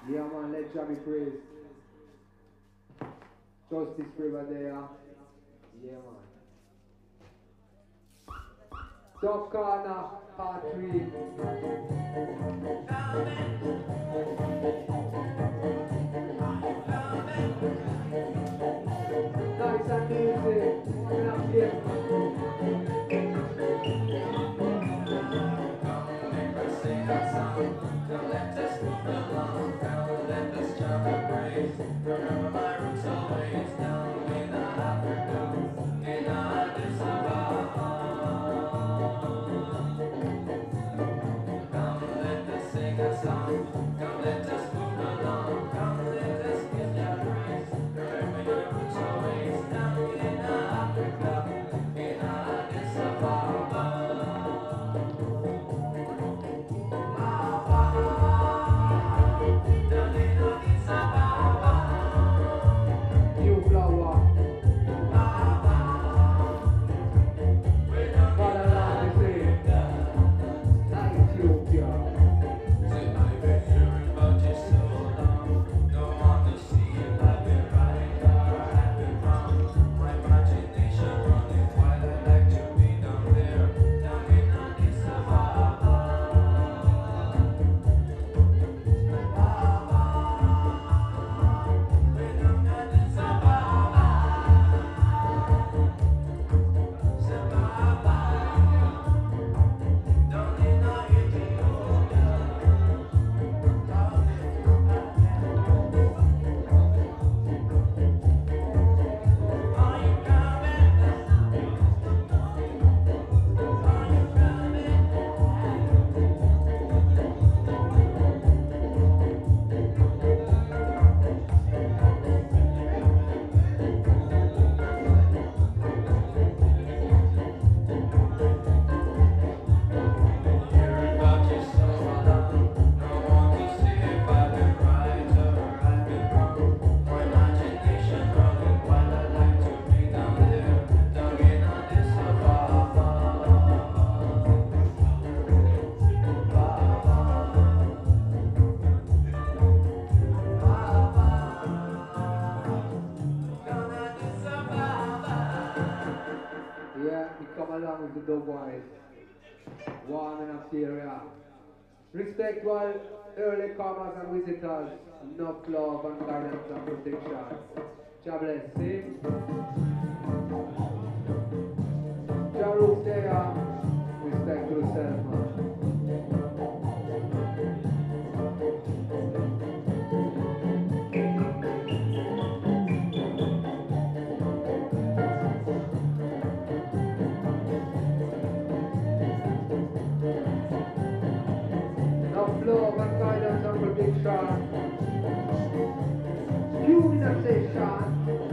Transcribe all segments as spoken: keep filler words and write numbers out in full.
Yeah, man, let Jah be praised. Justice River there. Yeah, man. Top corner, part three. Nice and easy. Coming up here. Sing that song. Now let us move along. Now let us jump and praise. Remember my roots always down in Africa, in Addis Ababa. Come let us sing a song. Come let us move along. Come let us give that praise. Remember your roots always down in Africa, in Addis Ababa. With the boys, warming up the area. Respect while early comers and visitors, enough love and guidance and protection. God bless, see? Jah roots there, respect to yourself, man. Love and guidance and protection. You in a session.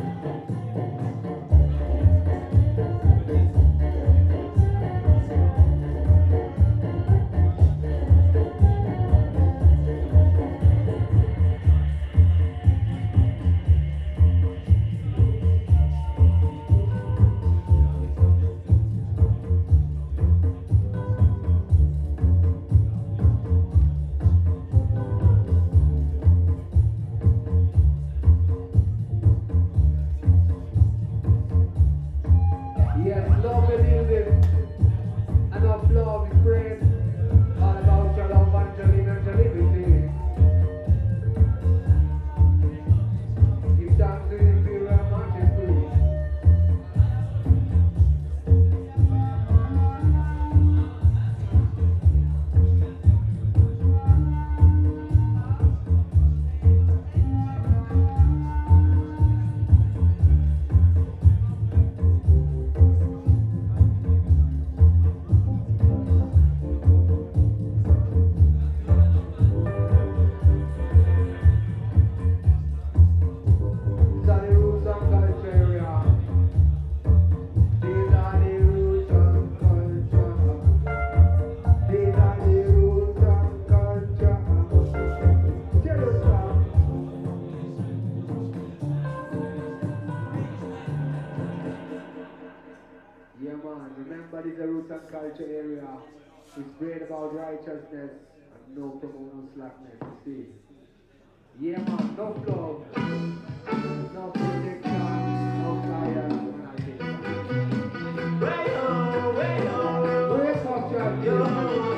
Culture area is great about righteousness and no promote no slackness. You see, Yeah, man, no love, no protection, no fire, no nothing. Way-oh, way-oh, Wake up, yo. John.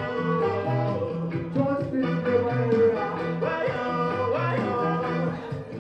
Justice never era. Way-oh, way-oh.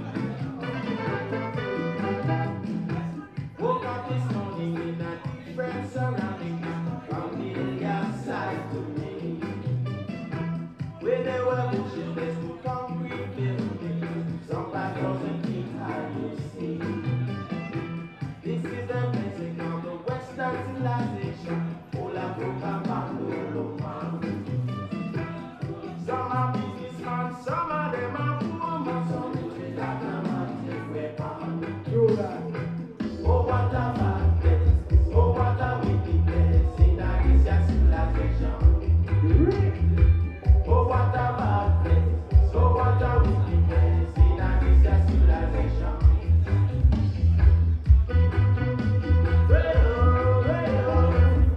Woke up this morning in a different surrounding, familiar sight to me. Where there were bushes, there's no concrete buildings. Somebody doesn't think how you see. This is the blessing of the Western civilization. Ola Boka Pandolo man. Some are businessmen, some of them are poor man. Some rich with that man take weapon. True that. Oh, what a bad place. Oh, what a wicked place. In a this your civilization. Oh, what a bad place. Oh, what a wicked place. In a this your civilization. Way-oh, way-oh.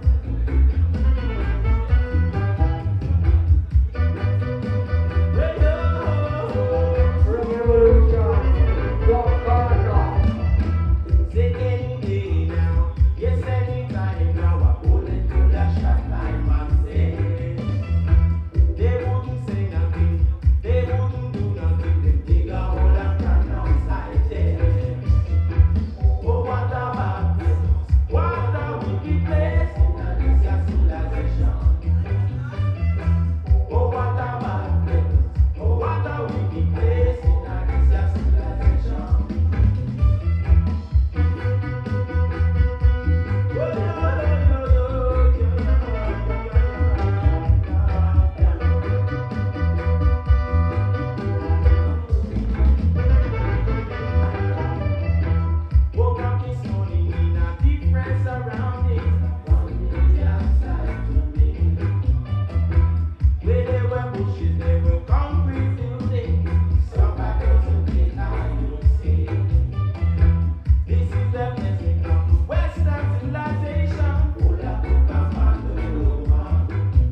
Way-oh. Revolution, rock corner. Say any day now, yes anytime now, I pull into the shop time and say they wouldn't say nothing, they wouldn't do nothing, they dig a hole and plant outside there. Oh, what a bad place, what a wicked place, in this your civilization. Oh, what a bad place, oh, what a wicked place, in this your civilization. Woke up this morning in a different surrounding, familiar sight to me. Where there were bushes, there were concrete buildings. Somebody doesn't think how you see. This is the blessing of the Western civilization. Ola Boka Pandolo man.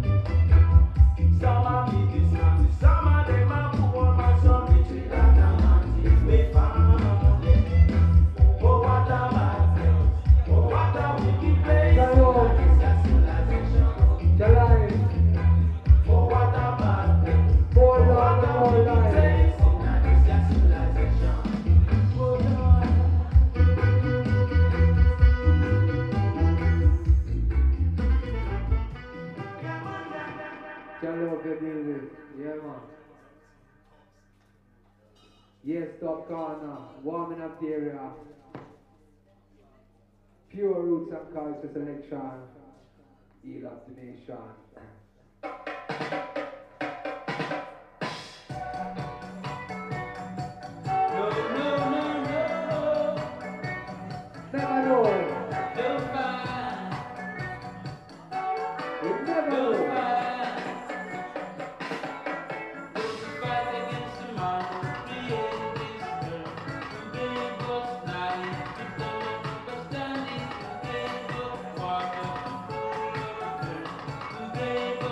Some are businessmen, some of them are poor man. Some rich with that man take weapon. Oh, what a bad place. Oh, what a wicked place. Shalom. This your civilization. Jalai, Oh, what a bad place. more Oh, love what and a more wicked life. place. This your civilization. Oh, Lord. Shalom, good music. Yeah, man. Yes, top corner, warming up the area. Pure roots and culture selection. Heal up the nation. No, no, no, no. Never know. You'll find, You never you'll know. find. Those who fight against tomorrow, create this world. Who gave us life, to don't understanding. Who gave us water, to cool our thirst. Who gave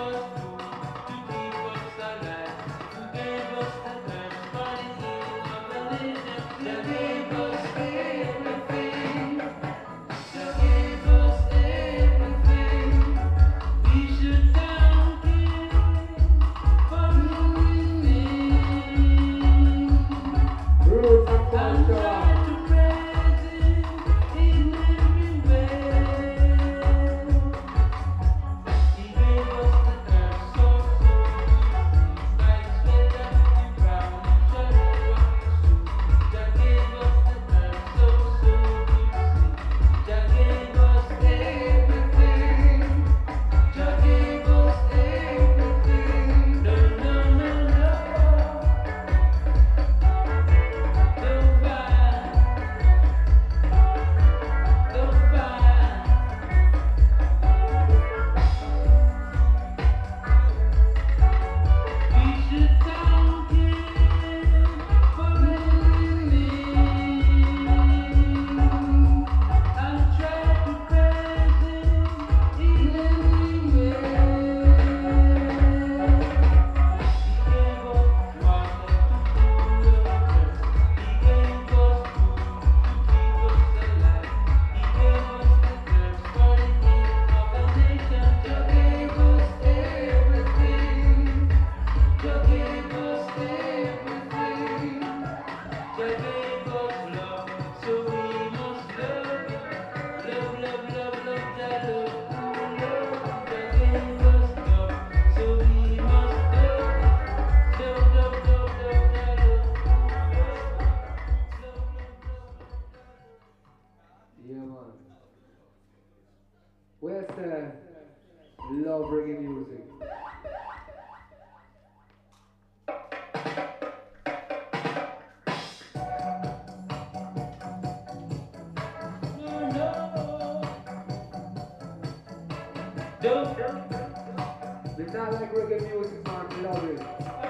It's not like reggae music, man. I love it.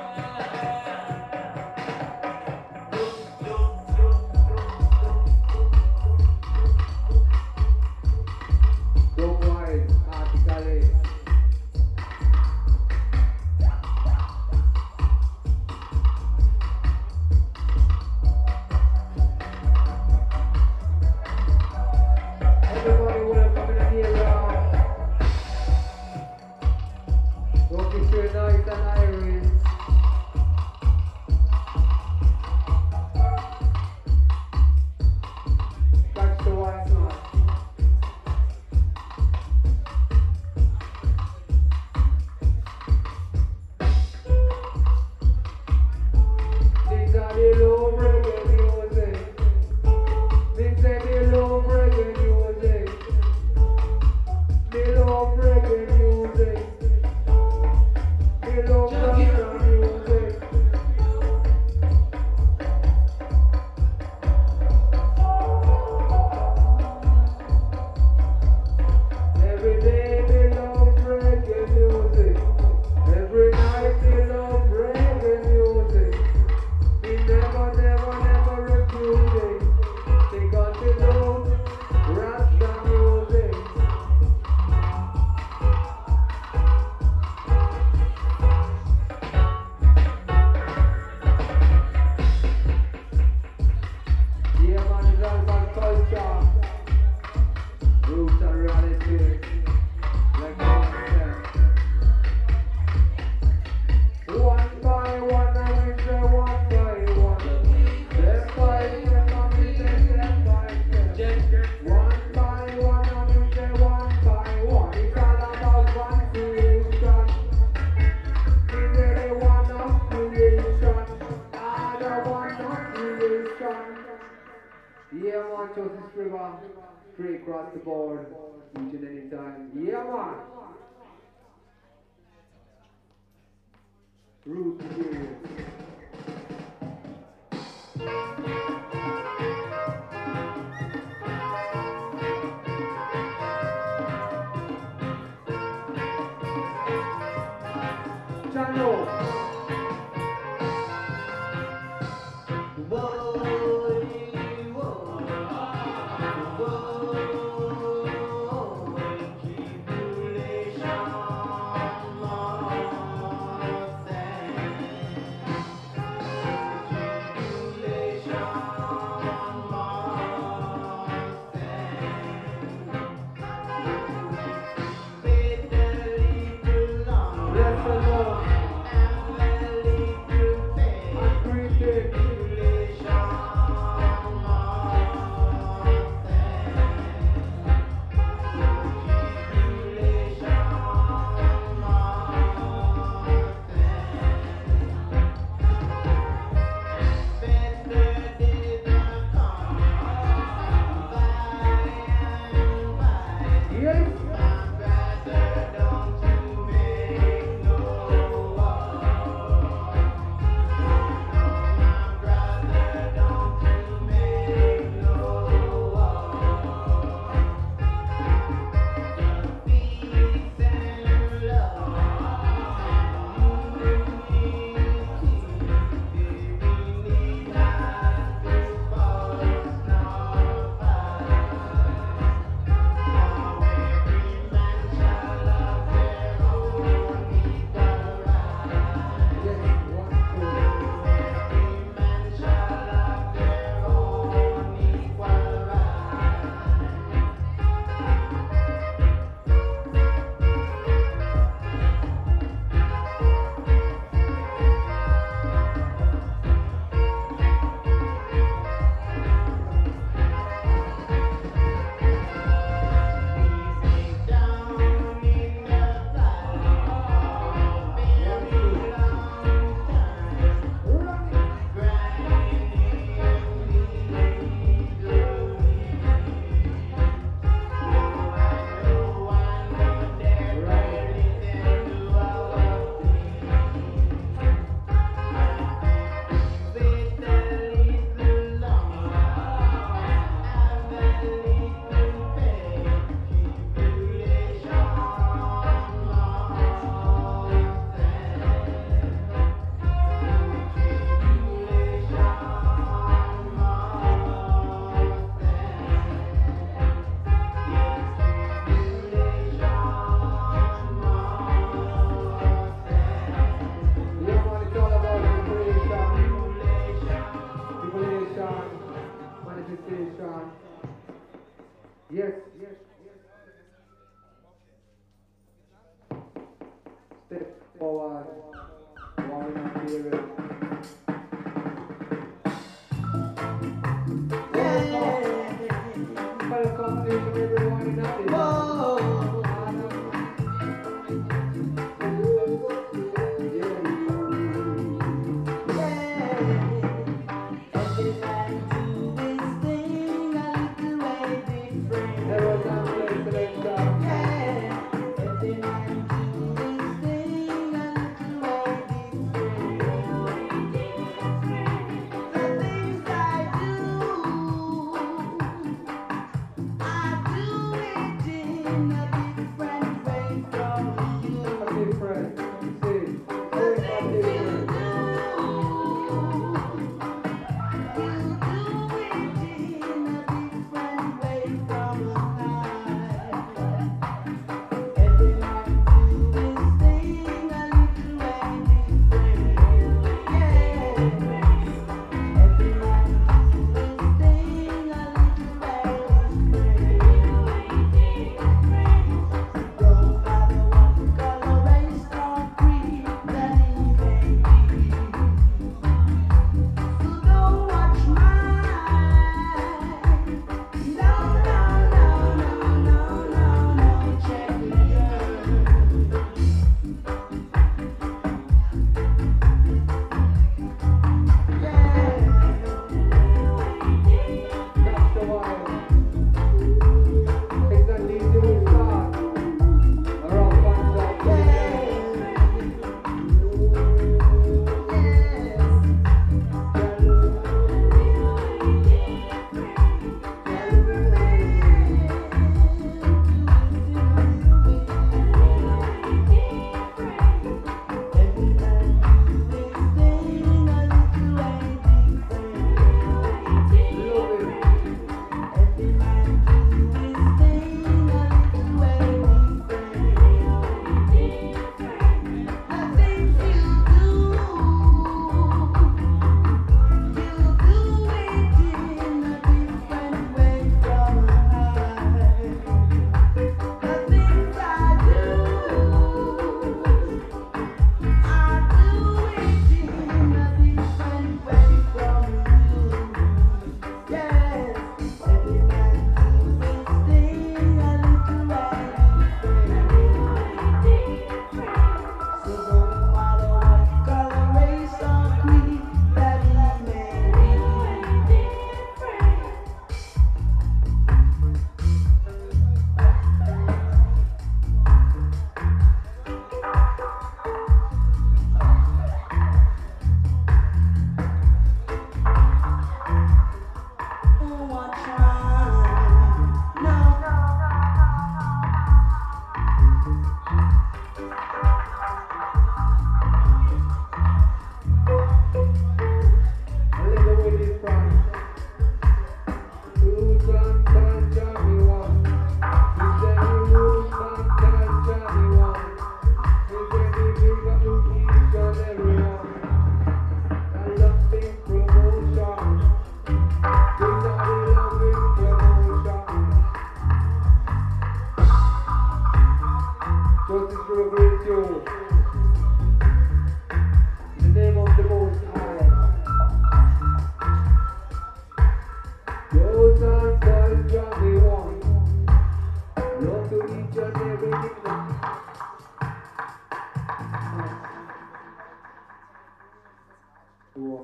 Go wide, artically. Everybody welcome in the area. Looking for nice and Irish. Catch the wine man. These are the low reggae music. These are the low reggae music. The low reggae music. The low reggae music. Every day they love reggae music. Every night they love reggae music. We never, never, never refuse it. They got to love Rasta music. Yeah, man, it's all about culture. Roots and reality. Like I said. One by one, I will say one by one. Step by step, I will say step by step. One by one, I will say one by one. It's all about one creation. It's really one of creation. Other one of creation. Yeah, man, Joseph River. Straight across the board. Each and any time. Yeah, man. Roots period. Channel.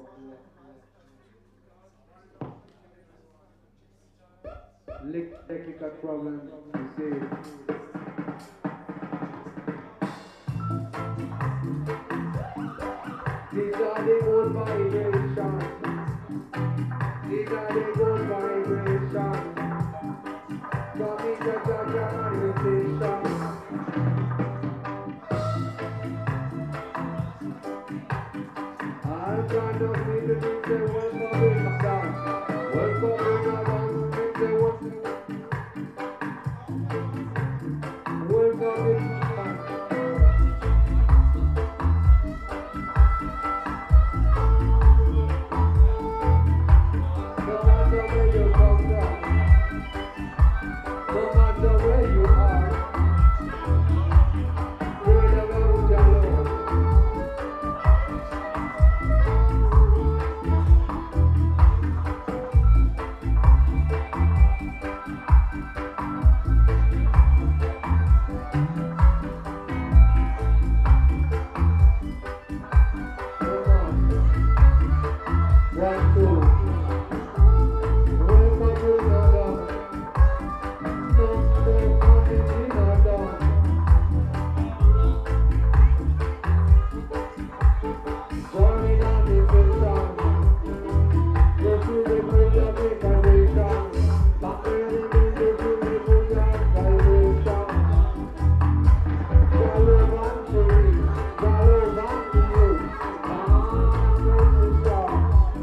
Lick technical problems, you see. These are the good vibrations. These are the good vibrations. Coming to judge your manifestation. I'm trying to see the things that welcome in my dance. Welcome in my dance, things that welcome. Welcome in my dance. No matter where you come from, no matter where you are, pray the Lord your Lord. Come on, one, two. Welcome to the dawn. No, no, only in the dawn. Burning on the vision. Go to the bridge of the vibration. Back in the bridge to the bridge of vibration. Follow one to me. Follow one to you. Ah, no, star.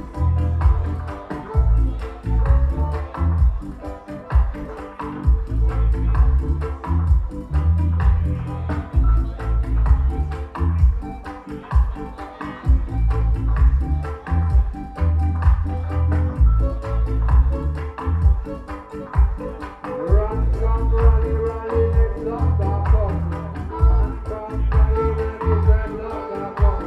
Run, come, rally, rally, let's not back up. Run, come, rally, rally, let's not back up.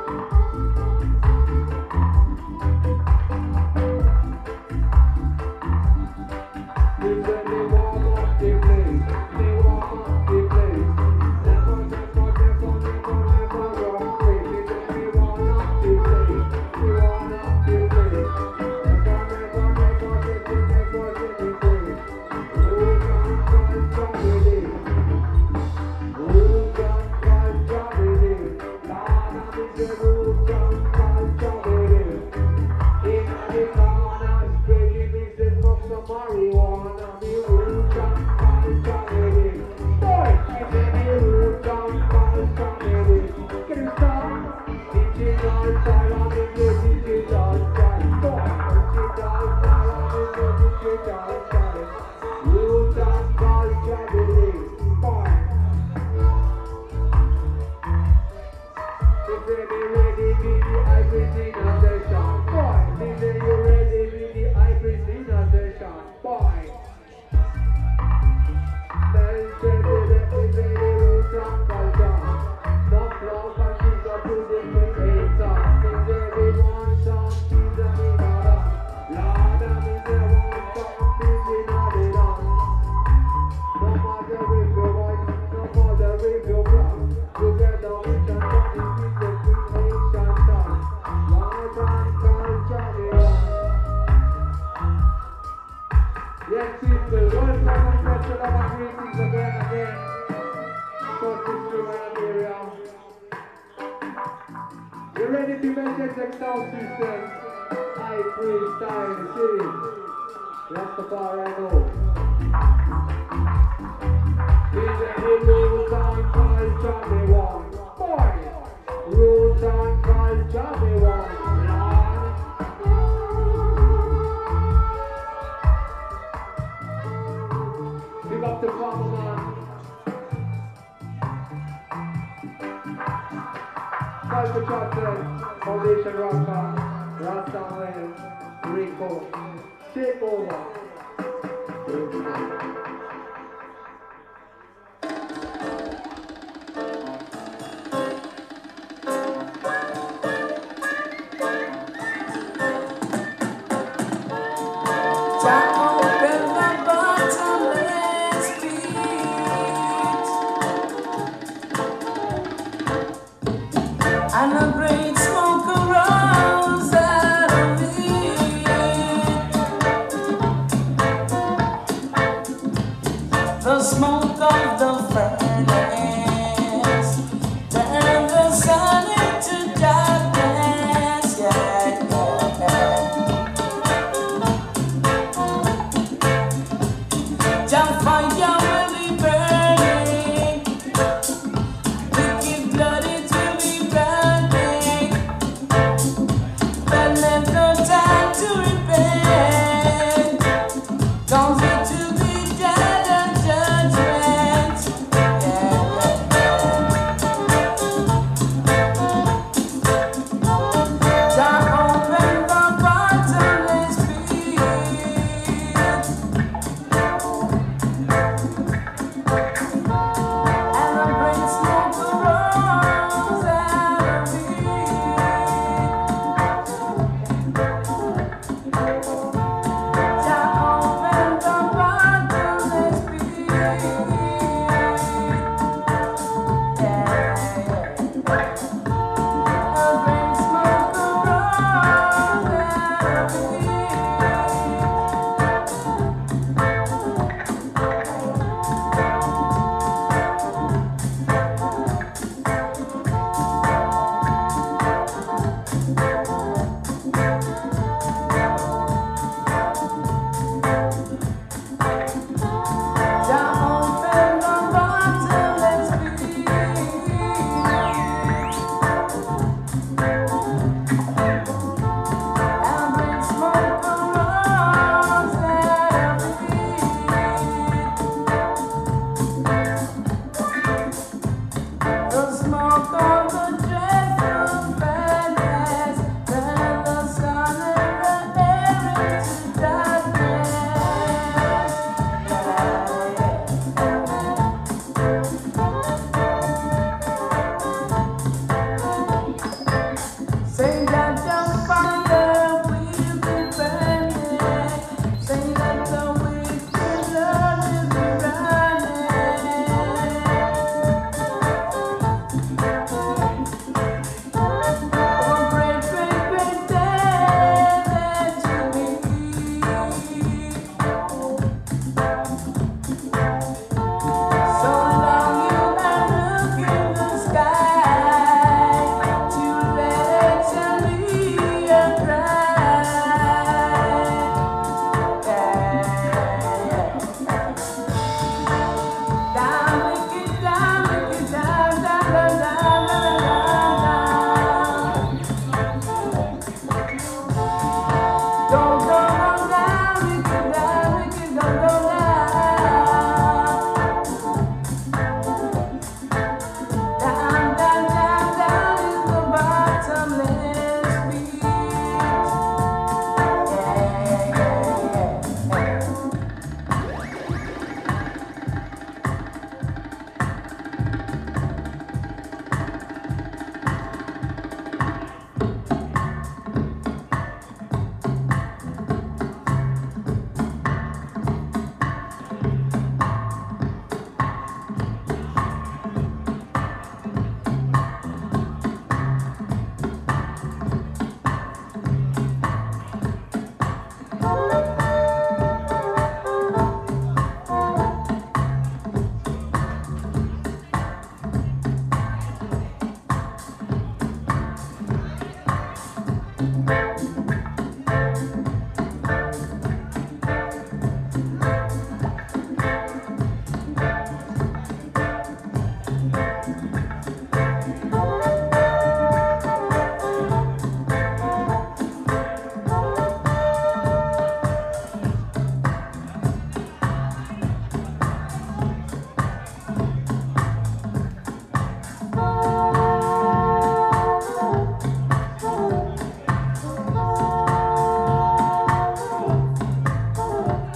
You said they warm up the place. They warm up the place. Never, never, never, never, never wrong place. They said they warm up the place. They warm up the place. Never, never, never, never, never, never place. Oh, God, God, God, it is. Oh, God, God, God, it is. Lord, I'm in the room, God, God, God, it is. In the corner, spreading me the smoke some marijuana. Me root and fall from it. Boy, give me the root and fall from it. Can you stop? Digital style, I'm in the digital style. Boy, digital style, I'm in the digital style. Root and fall from it. Boy. They say me ready, be the high priest in a session. Boy, they say you ready, be the high priest in a session. Boy. Then say they let me say the roots and culture. Some love and she's up to the creator. They say they want some peace and in order. Lord, I mean they want some peace in order. No matter if you're white, no matter if you're black, together we can turn it into creation time. Lord and culture, yeah. Yes, people, welcome and special love and greetings again, again. First history of Nigeria. You ready to make your sound system? I freestyle, see. Rastafari, know. Is any rules and culture me want? Boy, rules and culture me want. Lord. Big up the farmer man. Culture Chocolate, Foundation Rocker, Rasta Wayne, Rico. Take over. Down in the bottomless pit, and a great smoke arose.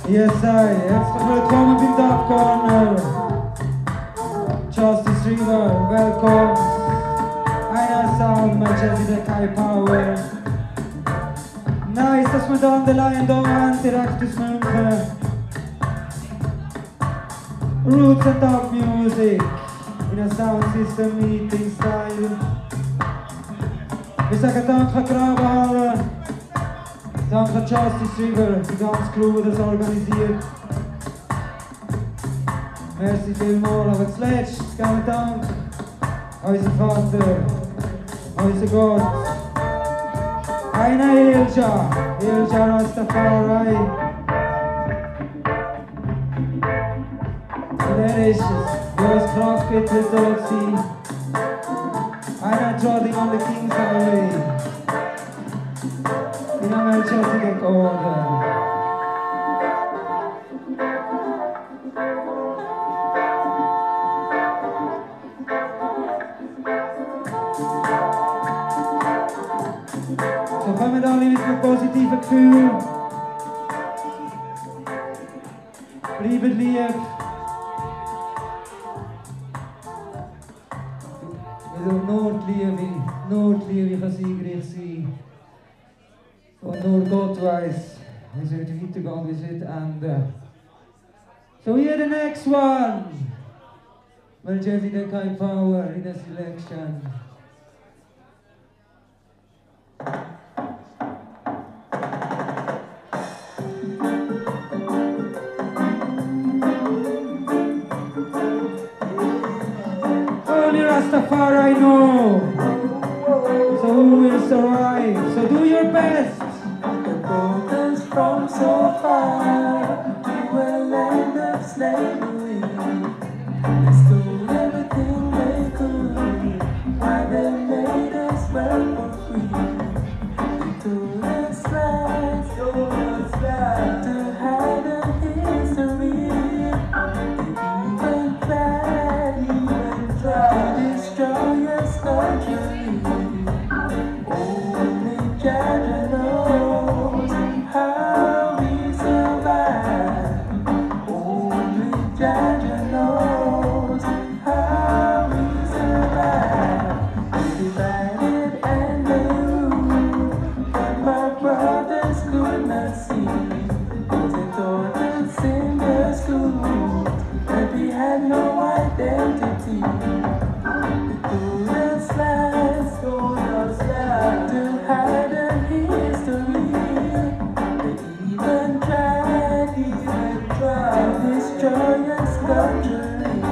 Yes, I. Extra välkommen till Dark Corner. Justice River, welcome. Einer Sound med Jesse the Kai Power. Nice, dass wir da an der Line da waren, direkt aus München. Roots and Dark Music in a sound system meeting style. Wir sagen danke Grabenhalle, danke Justice River, die ganze Crew, die das organisiert. Merci vielmals, aber zuletzt geben wir Dank an unseren Vater, an unseren Gott. Einer Ilja, Ilja Rastafari. Und er ist es, der uns Kraft gibt, wird dort sein. Einer trotting on the King's Highway. In a Melchizedek order. So kommen alle mit einem positiven Gefühl. Bleibt lieb. Also Nordliebe, Nordliebe kann siegreich sein. Und nur Gott weiß, wie es wird weitergehen, wie es wird enden. So here the next one. Well, Jesse the Kai Power in the selection. Only Rastafari know. So who will survive? So do your best. The brothers from so far to a land of slavery. They stole everything they could. Why they made us work for free. They told us lies, told us lies to hide a history. They even tried, even tried to destroy us country. Only Jah knows how we survive. Only Jah knows how we survive. They divided and they ruled, but my brothers could not see. They taught us in the school that we had no identity. They told us lies, told us lies to hide a history. They even tried, even tried to destroy us country.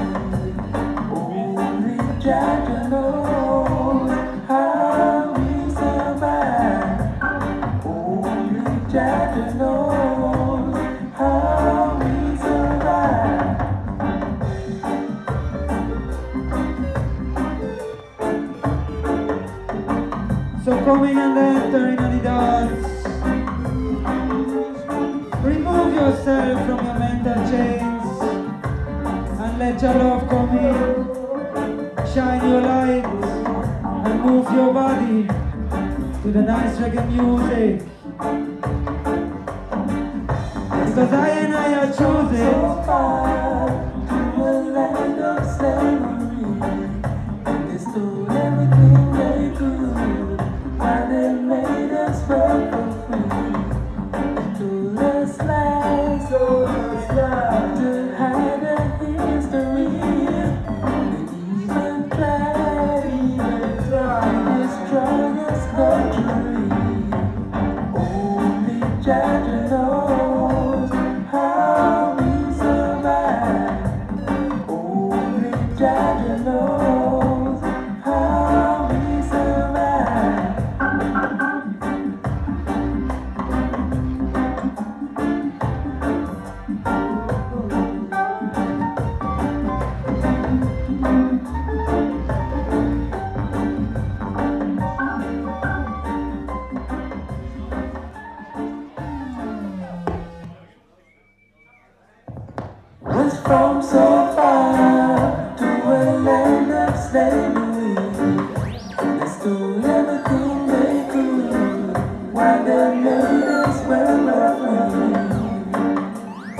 Only Jah knows how we survive. Only Jah knows how we survive. So come in and enter in the dance. Remove yourself from your mental chains and let your love come in. Shine your light and move your body to the nice reggae music. Because I and I are So choosing. far to a land of slavery, and they stole everything they could. Why they made us work for free. They told us lies, told us lies to hide a history. They even tried, even tried to destroy us country. Only Jah knows how we survive. Only Jah knows how we survive. Was from so far to a land of slavery. They stole everything they could. Why they made us work for free.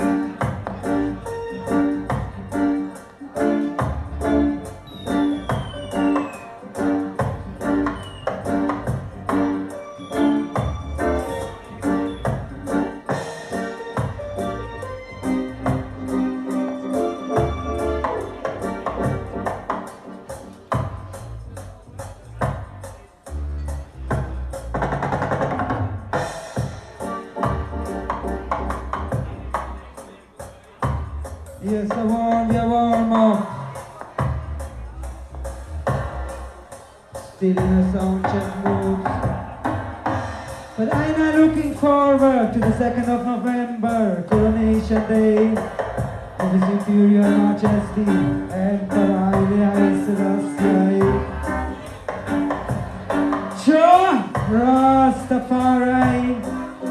Yes, a warm, you warm up. Still in a sound check mood. But I'm not looking forward to the second of November, Coronation Day of His Imperial Majesty, Emperor Haile Selassie. Jah Rastafari,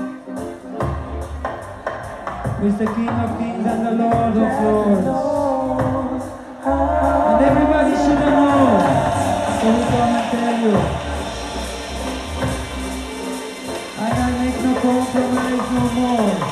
who is the King of Kings and the Lord of Lords. And everybody should know. So we come and tell you. And I make no compromise no more.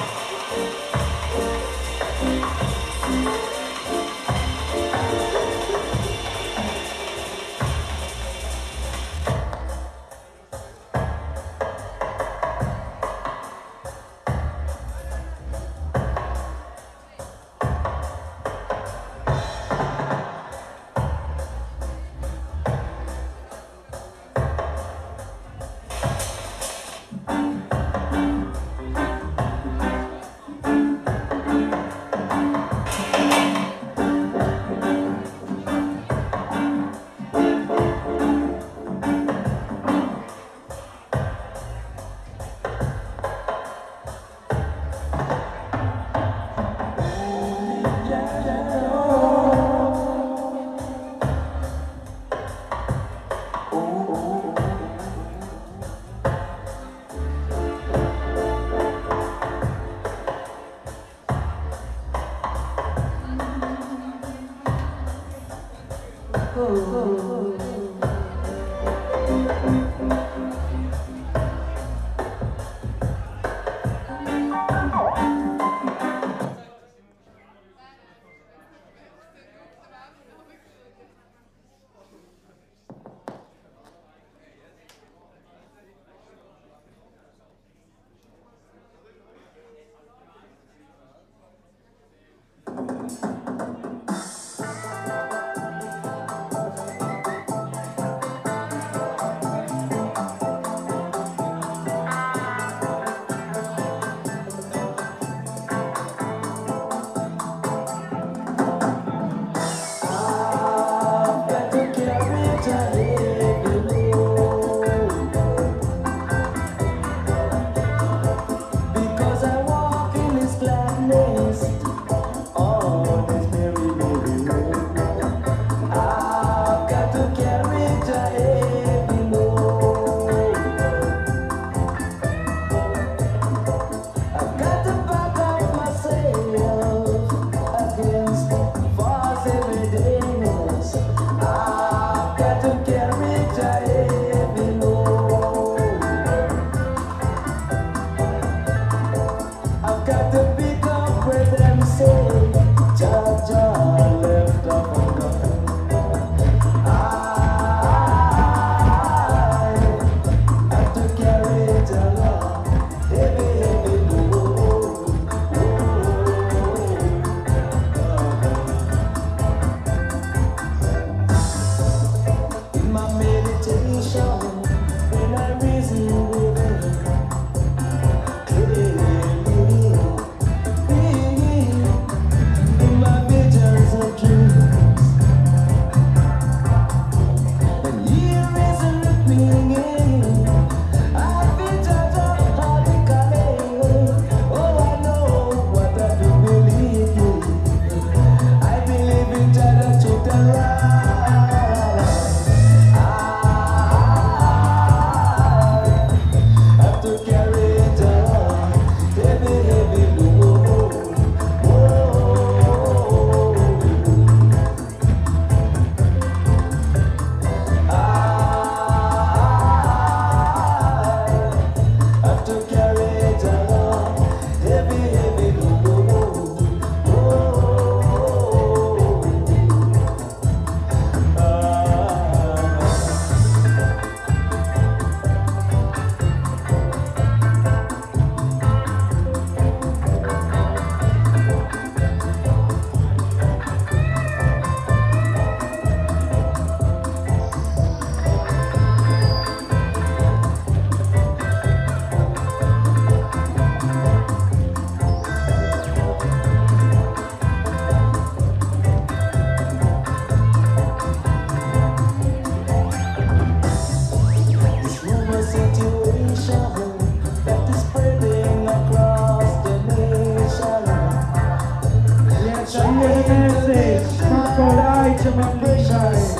Bishop of Precious.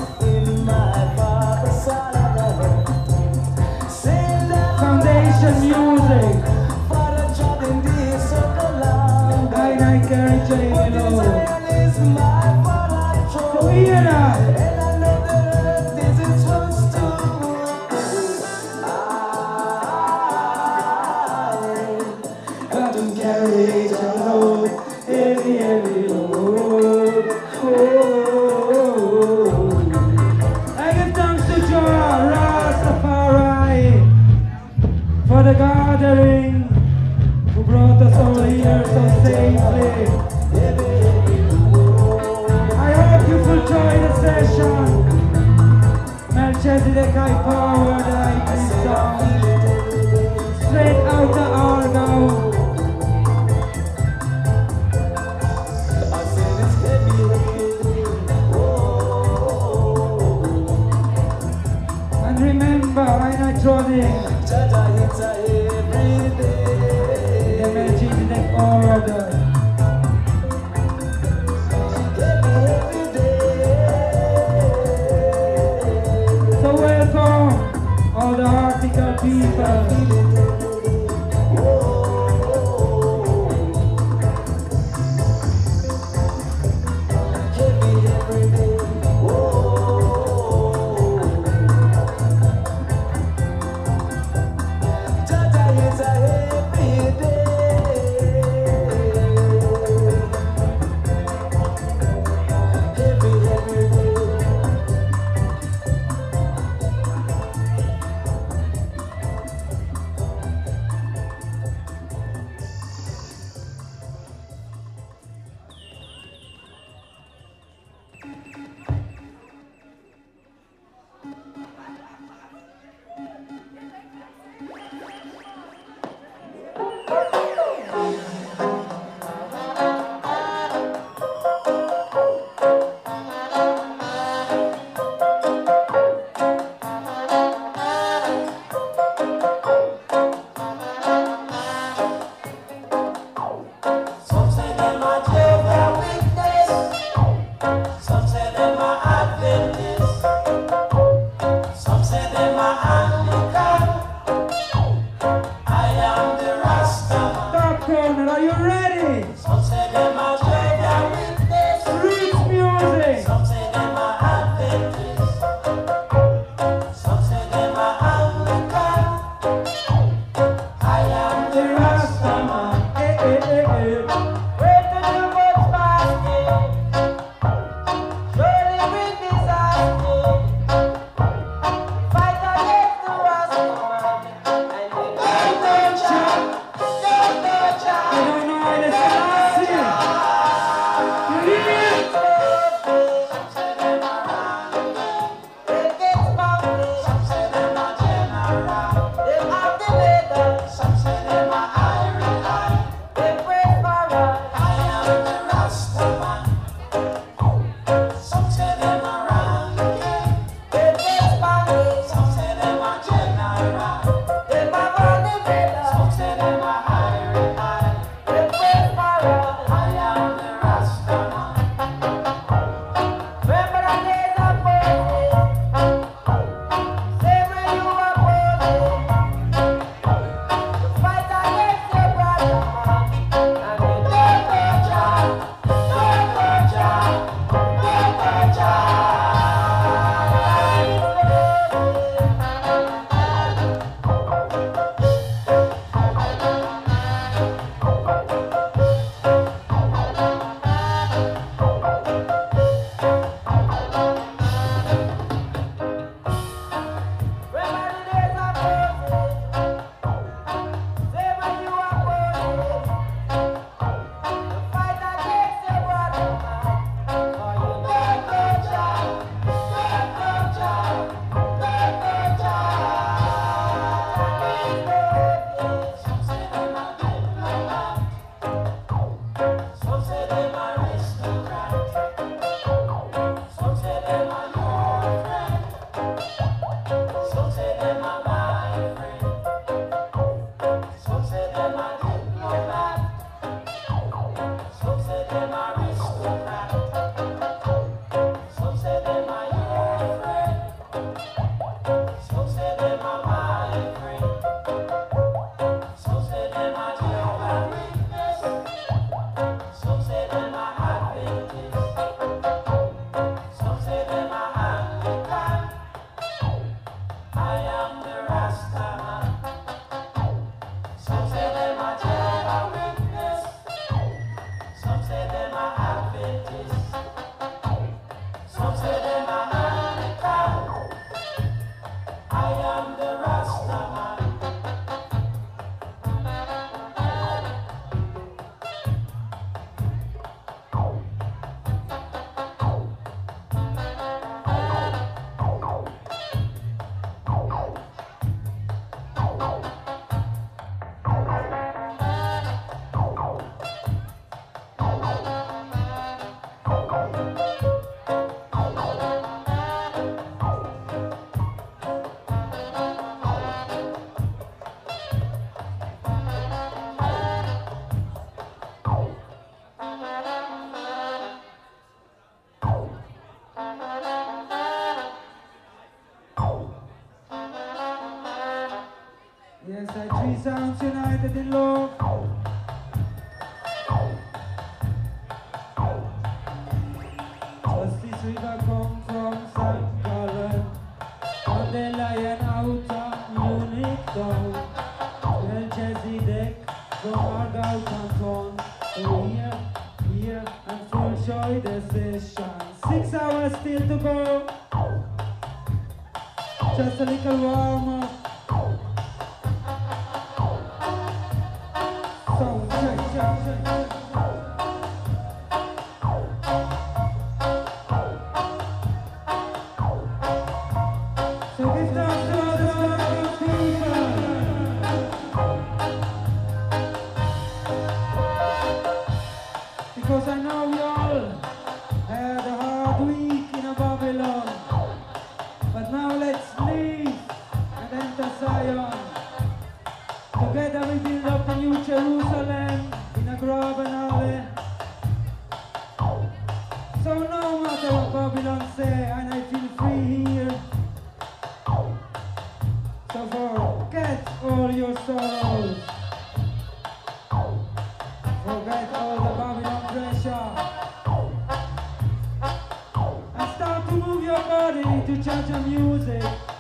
Foundation Music. I Night Gary J. So hear that. Got to carry the load, heavy, heavy load. Oh. I give thanks to Jah Rastafari for the gathering who brought us over here so safely. I hope you will enjoy the session. Melchizedek I power the high sound straight out the Argo. And remember, I'm not trolling. The Melchizedek order. So welcome all the article people. sounds united in love. Just this river come from Saint Gallen, on the lion out of Munich town. Well, Jesse Deck from Argyle Canton, so here, here, and full joy the session. Six hours still to go, just a little warm up. So, check, check, check. So give thanks to all the wonderful people. Because I know we all had a hard week in a Babylon. But now let's leave and enter Zion. Together we build up the new Jerusalem in a grove and alley. So no matter what Babylon say, and I feel free here. So forget all your sorrows. Forget all the Babylon pressure. And start to move your body to church and music.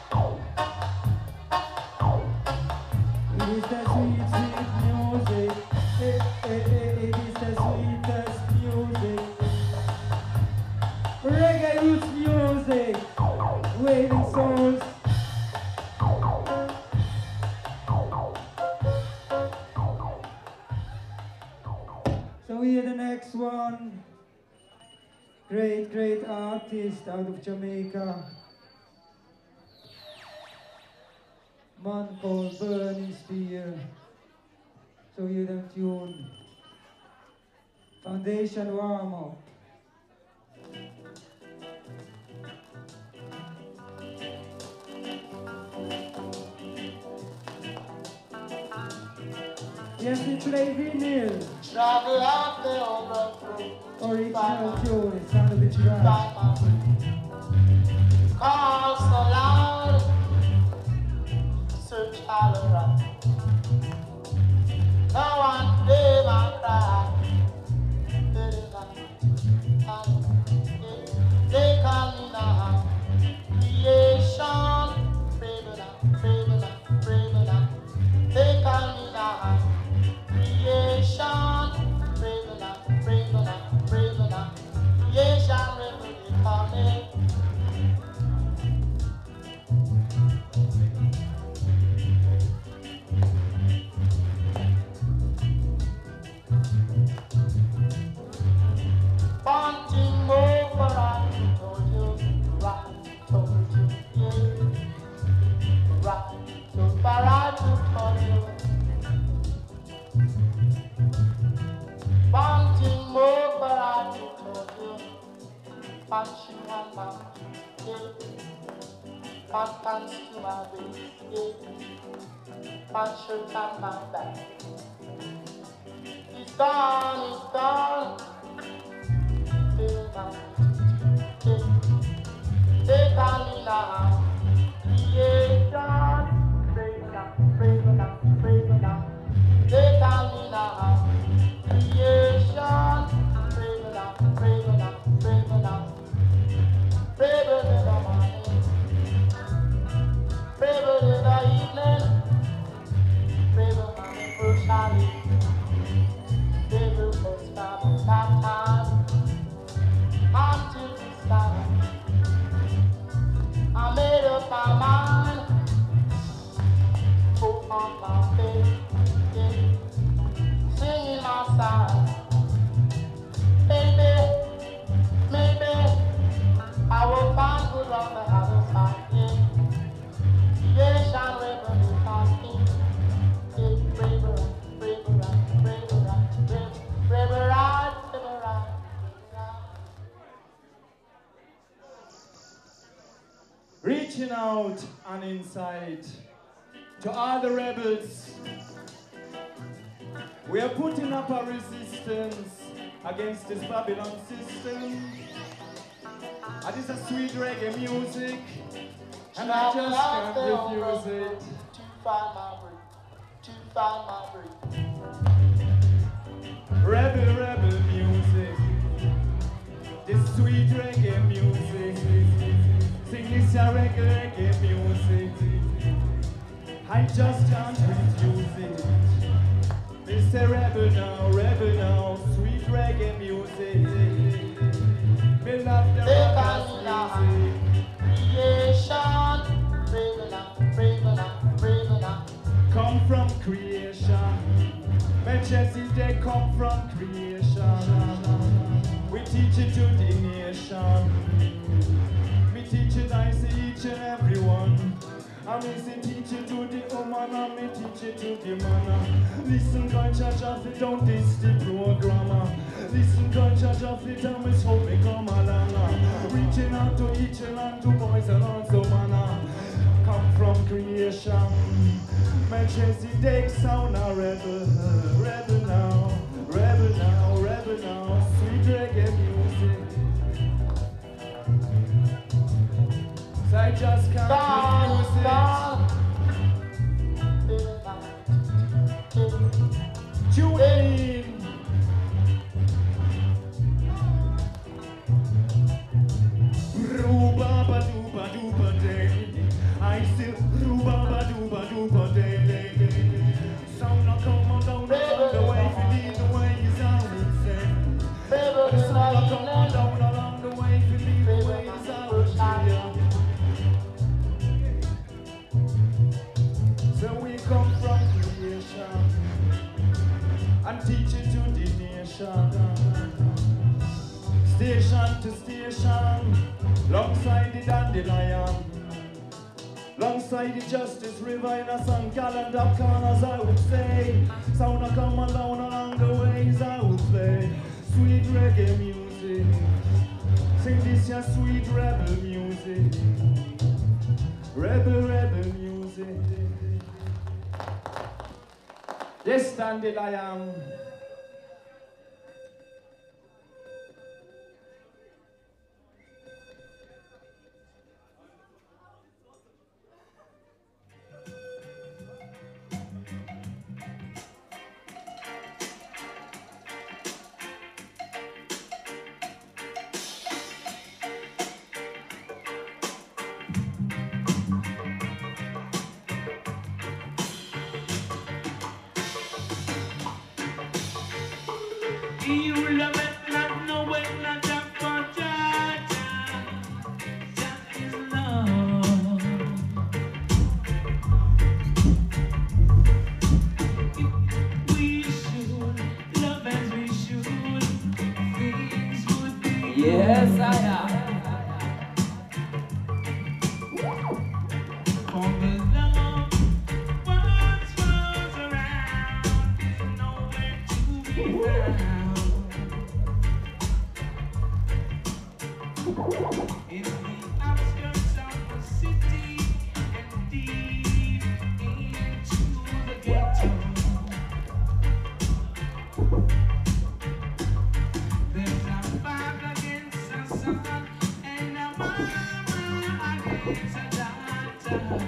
It is the sweet, sweet music. Eh, eh, eh, it is the sweetest music. Reggae roots music. Waving souls. So here the next one. Great, great artist out of Jamaica. Man called Bernie Spear. So here the tune. Foundation warm up. Yes, we play vinyl. Travel out the overthrow. Original tune, it sounded a bit dry. Call so loud. Search all around. No one gave a cry. They call me now. Creation. Brave enough, brave enough, brave enough. They call me now. Creation, brave enough, brave enough, brave enough. Creation, rebel, they call me. Wanting more for I told you, right, told you, yeah. Right, so far I told you. Wanting more, but I told you. Punching on my head, punch pants to my waist, punch shirt on my back. It's gone, it's gone. Feel my take on me now. Creation, brave enough, brave enough, brave enough. Take on me now. Creation, brave enough, brave enough, brave enough. Braver than the morning, braver than the evening, braver than the first alley, braver first time, time, time, until this time. I made up my mind, put on my faith, yeah. Singing my song. Maybe, maybe I will find good on the other side. Yeah. Creation, river, is asking. Yeah. Braver, braver, braver, braver, braver, right, braver, right. Reaching out and inside to all the rebels. We are putting up a resistance against this Babylon system. And it's a sweet reggae music, and I just can't refuse it. To find my way, to find my breath. Rebel, rebel music. This sweet reggae music. Sing this ya reggae, reggae music. I just can't refuse it. It's a rebel now, rebel now. Sweet reggae music. Me love the reggae music. Creation, Prevalent, prevalent, prevalent. Come from creation. Manchester, they come from creation. We teach it to the nation. We teach it, I say each and every one. I mean, say teach it to the woman, and me teach it to the man. Listen, God, judge of it, don't this the programmer. Listen, God, judge of it, and we hope me come along. Reaching out to each and to boys and also man. Come from creation. Manchester, they sound a rebel, rebel now, rebel now, rebel now. Sweet reggae music. So I just can't refuse it. Tune in. Ruba ba duba duba day. I still ruba ba duba duba day. Sound not come on down the way if you lead the way is I would say. Sound not come on down along the way if you lead the way is I would say. So we come from creation and teach it to the nation. Station to station, alongside the dandelion, alongside the Justice River in a Sun Calendar corners, I would say. Sound a come along along the ways, I would play. Sweet reggae music, sing this your sweet rebel music. Rebel, rebel music. Yes, dandelion. You love it, not know it, not just for Jah. Jah is love. If we should love as we should, things would be. Yes, I am. For the love once was around, is nowhere to be found. In the outskirts of the city and deep into the ghetto, there's a father against a son and a mama against a daughter.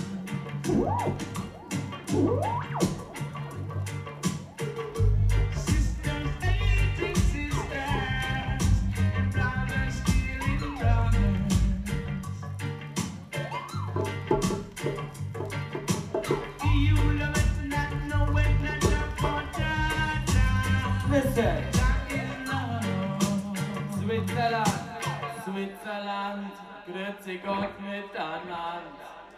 Sisters hating sisters and brothers killing brothers. You love it, not know it, not love for Jah. Listen. That is love. Switzerland, Switzerland, grüezi Gott miteinander.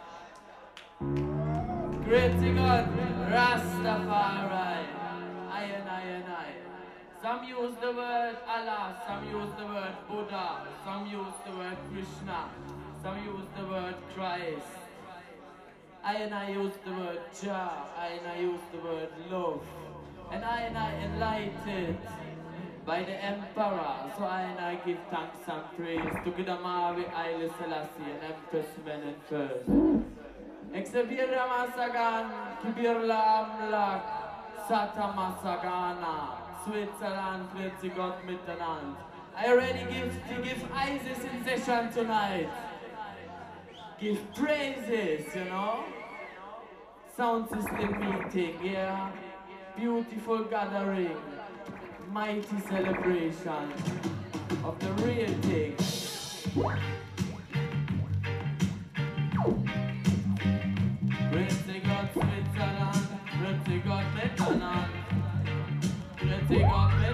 Grüezi Gott, Rastafari. Aye and aye and aye. Some use the word Allah, some use the word Buddha, some use the word Krishna, some use the word Christ. I and I use the word Jah, I and I use the word love. And I and I enlightened by the emperor, so I and I give thanks and praise to Gudamawi Haile Selassie and Empress Menen first. Exebira Masagan, Kibirla Amlak, Sata Masagana, Switzerland, grüezi Gott miteinander. I already give to give Isis in session tonight. Give praises, you know. Sound system meeting, yeah. Beautiful gathering. Mighty celebration of the real thing. Pretty God Switzerland, pretty God Lebanon, pretty God